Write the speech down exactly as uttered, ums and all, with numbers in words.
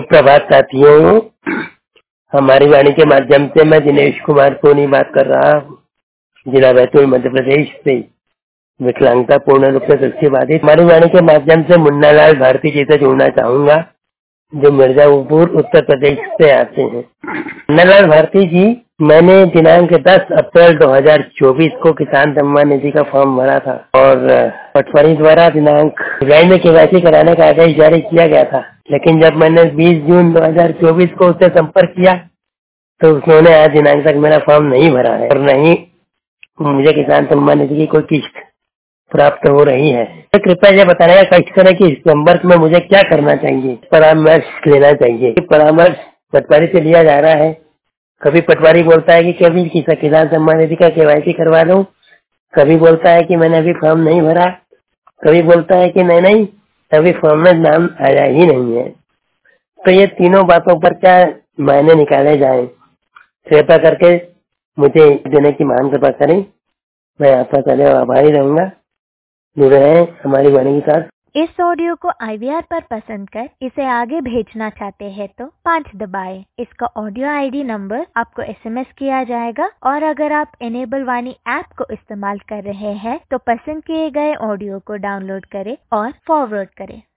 प्रभात साथियों, हमारी वाणी के माध्यम से मैं दिनेश कुमार सोनी बात कर रहा हूँ, जिला बैतूल मध्य प्रदेश से। विकलांगता पूर्ण रूप से दृष्टि बाधित हमारी वाणी के माध्यम से मुन्ना लाल भारती जी से जोड़ना चाहूंगा, जो मिर्जापुर उत्तर प्रदेश से आते हैं। मुन्ना लाल भारती जी, मैंने दिनांक दस अप्रैल दो हज़ार चौबीस को किसान सम्मान निधि का फॉर्म भरा था और पटवारी द्वारा दिनांक जुलाई में केवाईसी कराने का आदेश जारी किया गया था। लेकिन जब मैंने बीस जून दो हज़ार चौबीस को उससे संपर्क किया तो उन्होंने आज दिनांक तक मेरा फॉर्म नहीं भरा है और नहीं मुझे किसान सम्मान निधि की कोई किस्त प्राप्त हो रही है। तो कृपया ये बताने का कष्ट करें कि इस संपर्क में मुझे क्या करना चाहिए, परामर्श लेना चाहिए। परामर्श पटवारी से लिया जा रहा है। कभी पटवारी बोलता है कि कभी किसान सम्मान निधि का केवाईसी करवा लूं, कभी बोलता है कि मैंने अभी फॉर्म नहीं भरा, कभी बोलता है कि नहीं नहीं अभी फॉर्म में नाम आया ही नहीं है। तो ये तीनों बातों पर क्या मायने निकाले जाएं, कृपया करके मुझे देने की महान कृपा करें। मैं आपका सदैव आभारी रहूंगा। जुड़े हैं हमारी वाणी के साथ। इस ऑडियो को आई वी आर पर पसंद कर इसे आगे भेजना चाहते हैं तो पाँच दबाएं। इसका ऑडियो आई डी नंबर आपको एस एम एस किया जाएगा और अगर आप एनेबल वाणी ऐप को इस्तेमाल कर रहे हैं तो पसंद किए गए ऑडियो को डाउनलोड करें और फॉरवर्ड करें।